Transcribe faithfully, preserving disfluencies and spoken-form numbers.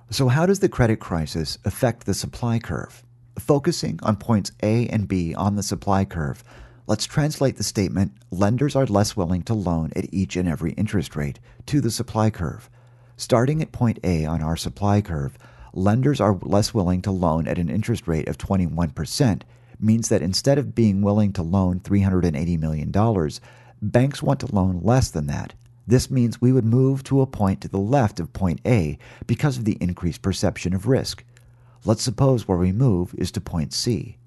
So how does the credit crisis affect the supply curve? Focusing on points A and B on the supply curve, let's translate the statement, lenders are less willing to loan at each and every interest rate, to the supply curve. Starting at point A on our supply curve, lenders are less willing to loan at an interest rate of twenty-one percent, means that instead of being willing to loan three hundred eighty million dollars, banks want to loan less than that. This means we would move to a point to the left of point A because of the increased perception of risk. Let's suppose where we move is to point C.